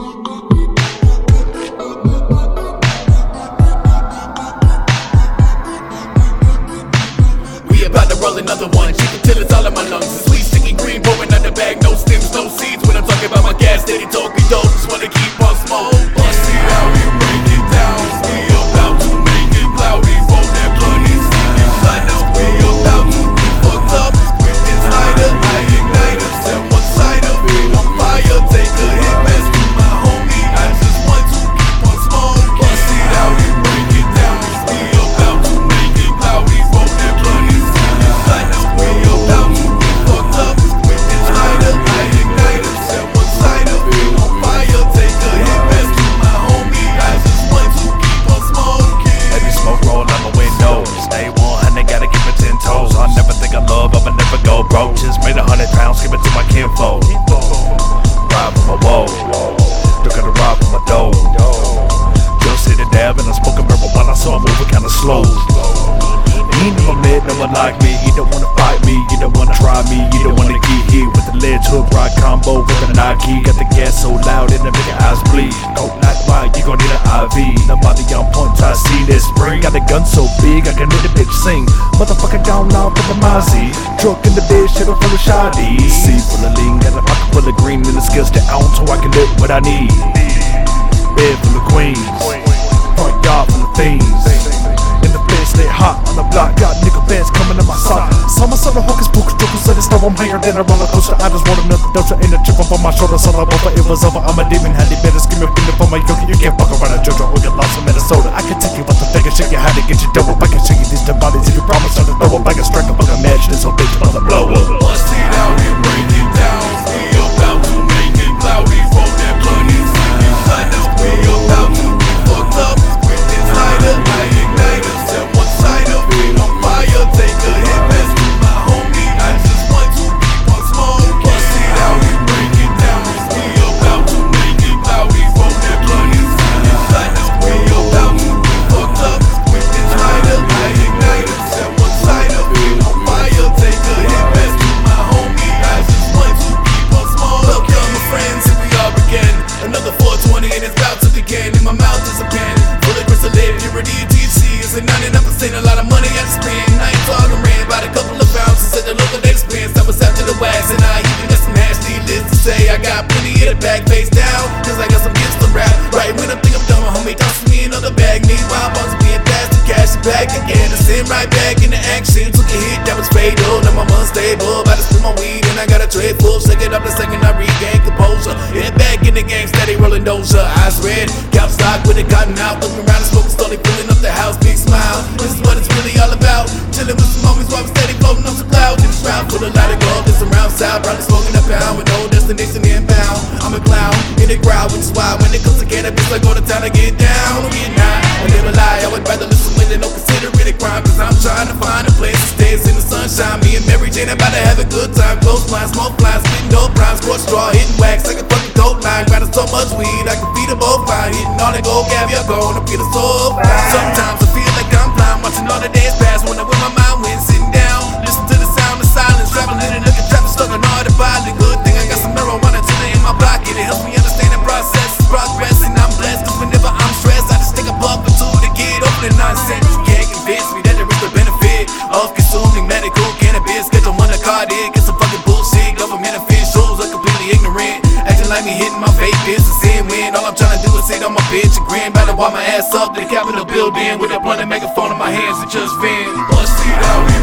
We about to roll another one, keep it till it's all in my lungs. It's sweet, sticky green, pouring out the bag, no stems, no seeds. When I'm talking about my gas, steady talking dope, just wanna keep on smoke. Bust it out and break it down. We about to make it cloudy, roll that blunt inside and shine out. We about to get fucked up with this lighter, I ignite us. Set one side of it on fire, take a hit, pass to my homie. I just want to keep on smoke. Bust it out and break it down. We about to make it cloudy, roll that blunt inside and shine out. We about to get fucked up with this lighter, I ignite us. Set one side of it on fire, take a hit, pass to my homie. I just want to keep on smoking. Heavy smoke roll out my window. Stay 100, gotta keep it 10 toes. I never think I love, I'ma never go broke. Just made 100 pounds, give it to my kinfolk. Ride for my woe, look at the ride for my dough. Just hit a dab and I'm smoking marijuana, so I'm moving kinda slow. You ain't never met no one like me. You don't wanna fight me, you don't wanna try me. You don't wanna get hit with the ledge hook ride combo with the Nike. Got the gas so loud and the nigga eyes bleed. Coke like wine, you gon' need an IV. The body on point, I see this spring. Got a gun so big, I can hear the bitch sing. Motherfucker gone off with the Mozzie. Truck in the bed, shit full of shoddy. C full of lean, got a pocket full of green. And the skills to own so I can live what I need. Bed full of queens, front yard full of fiends. In the bed, stay hot on the block. Got nigga bands coming in my sock. Saw my son of hocus pocus, jokers said it's no, I'm higher than a roller coaster. I just want another doja in a chip up on my shoulder. Saw the buffer, it was over. I'm a demon, had it better scream up for my yogi. You can't fuck around a JoJo or get lost in Minnesota. I can take you what the figure, shake you how to get you double. I can show you these dead bodies if you promise not to throw up. I can strike up like a match, this whole bitch about to blow up. Bust it out and break it down. We about to make it cloudy, roll that blunt inside and shine out. We about to get fucked up with this lighter, I ignite us. Set one side of it on fire, take a hit, pass to my homie. I just want to keep on smoking. Bust it out and break it down. We about to make it cloudy, roll that blunt inside and shine out. We about to get fucked up with this lighter, I ignite us. Set one side of it on fire, take a hit, pass to my homie. I just want to keep on smoking. Look, y'all, my friends, here we are again. Another 420 and it's about to begin. In my mouth is a pen, full of crystal lid, purity of THC. It's a 99%, a lot of money I spend. I ain't talking rent, about a couple of ounces at the local expense. I was after the wax and I even got some hash needless to say. I got plenty of the bag face down, cause I got some gifts to rap. Right when I think I'm done, my homie tosses me another bag. Meanwhile, buns being passed to cash it back again. I send right back into action. Took a hit that was fatal, now I'm unstable. About to split my weed and I got a tray full. Shake it up the second I regain composure. Head back in the game, steady rolling doja. Eyes red, cap stock with it cotton out. Looking around and smoking slowly, filling up the house. Big smile, this is what it's really all about. Chilling with some homies while I'm steady floating on some clouds. In this round full of light of gold, this around south. Probably smoking a pound with no destination inbound. I'm a clown in the crowd, which is why when it comes to cannabis, I go to town to get down. Get high, I never lie, I would rather listen when they don't consider it a crime. Cause I'm trying to find a place to stay in the sunshine. Me and Mary Jane about to have a good time. Close blinds, smoke blinds, spitting dope rhymes. Scorch straw, hitting wax like a fucking coke line. Grinding so much weed, I can feed them both fine. Hitting all that gold caviar, gonna feel the soul fine. Sometimes I feel like I'm blind, watching all the days pass. When my mind went sitting down, listen to the sound of silence. Traveling in a traffic, stuck on all the violent. Good thing I got some marijuana today in my pocket. It helps me understand the process is progressing. I'm blessed, cause whenever I'm stressed, I just take a puff or two to get over the nonsense. You can't convince me that there is the benefit of consuming medical cannabis. Get your money card in, get some fucking bullshit. Government officials are completely ignorant, acting like me hitting my fake business in when all I'm trying to do is sit on my bitch and grin. Better walk my ass up to the Capitol building with a blunt and megaphone in my hands and just vent. Bust it out.